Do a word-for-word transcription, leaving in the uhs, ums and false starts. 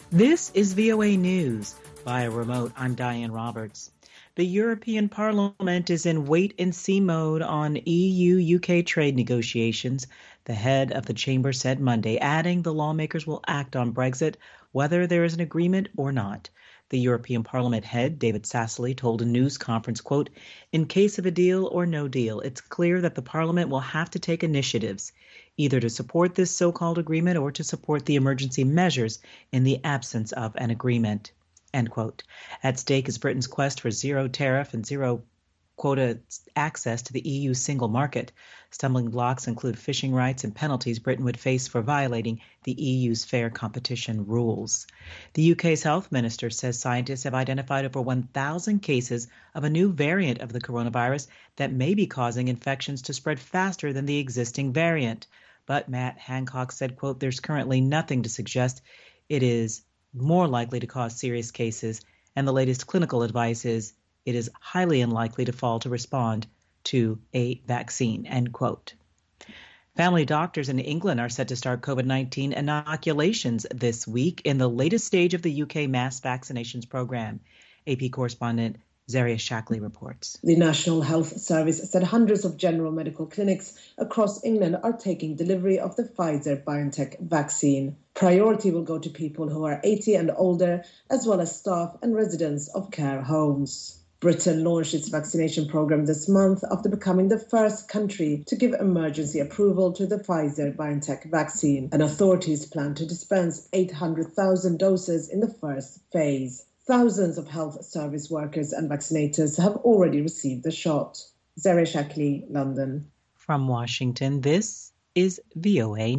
This is V O A News. Via remote, I'm Diane Roberts. The European Parliament is in wait-and-see mode on E U-U K trade negotiations, the head of the chamber said Monday, adding the lawmakers will act on Brexit whether there is an agreement or not. The European Parliament head, David Sassoli, told a news conference, quote, "In case of a deal or no deal, it's clear that the Parliament will have to take initiatives, either to support this so-called agreement or to support the emergency measures in the absence of an agreement." End quote. At stake is Britain's quest for zero tariff and zero quota access to the E U single market. Stumbling blocks include fishing rights and penalties Britain would face for violating the E U's fair competition rules. The U K's health minister says scientists have identified over one thousand cases of a new variant of the coronavirus that may be causing infections to spread faster than the existing variant. But Matt Hancock said, quote, "There's currently nothing to suggest it is more likely to cause serious cases, and the latest clinical advice is it is highly unlikely to fall to respond to a vaccine," end quote. Family doctors in England are set to start COVID nineteen inoculations this week in the latest stage of the U K mass vaccinations program. A P correspondent Zaria Shackley reports. The National Health Service said hundreds of general medical clinics across England are taking delivery of the Pfizer-BioNTech vaccine. Priority will go to people who are eighty and older, as well as staff and residents of care homes. Britain launched its vaccination program this month after becoming the first country to give emergency approval to the Pfizer-BioNTech vaccine, and authorities plan to dispense eight hundred thousand doses in the first phase. Thousands of health service workers and vaccinators have already received the shot. Zaria Shackley, London. From Washington, this is V O A